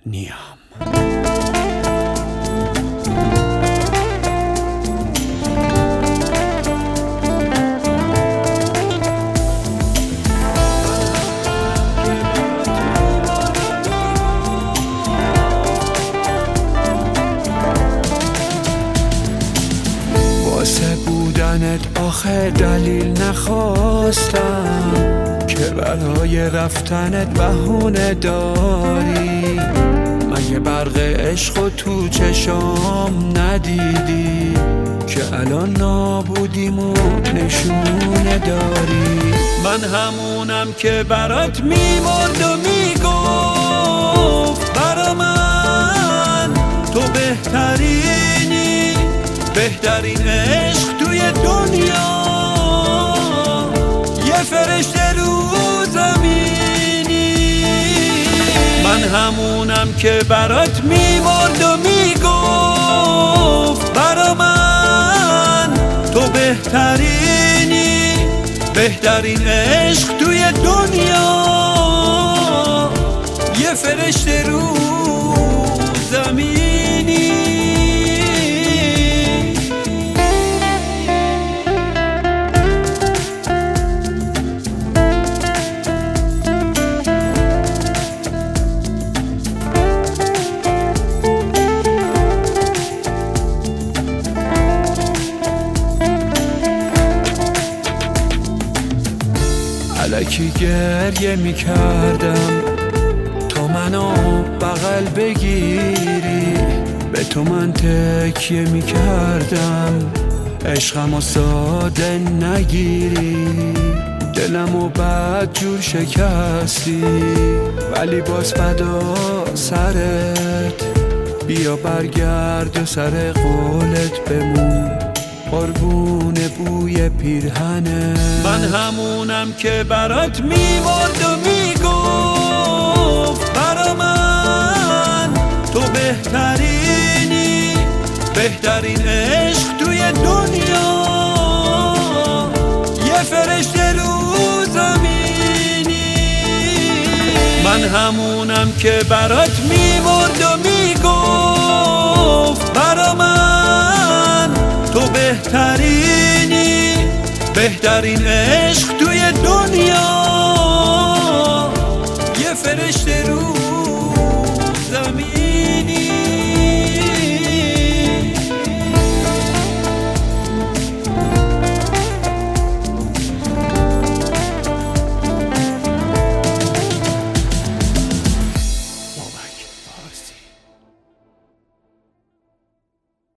نیام. واسه بودنت آخه دلیل نخواستم که برای رفتنت بهونه داری. مگه برق عشق تو چشام ندیدی که الان نابودیمو نشونه داری؟ من همونم که برات میمرد و میگفت برا من تو بهترینی، بهترین عشق توی دنیا، یه فرشته رو زمینی. من همونم که برات میمرد و میگفت برا من تو بهترینی، بهترین عشق توی دنیا، یه فرشته رو زمینی. الکی گریه میکردم تا منو بغل بگیری، به تو من تکیه میکردم عشقمو ساده نگیری. دلمو بد جور شکستی ولی باز فدا سرت، بیا برگرد و سر قولت بمون قربون بوی پیرهنه. من همونم که برات میمرد و میگفت برا من تو بهترینی، بهترین عشق توی دنیا، یه فرشته رو زمینی. من همونم که برات میمرد و میگفت برا من تو بهترینی، بهترین عشق توی دنیا، یه فرشته رو زمینی.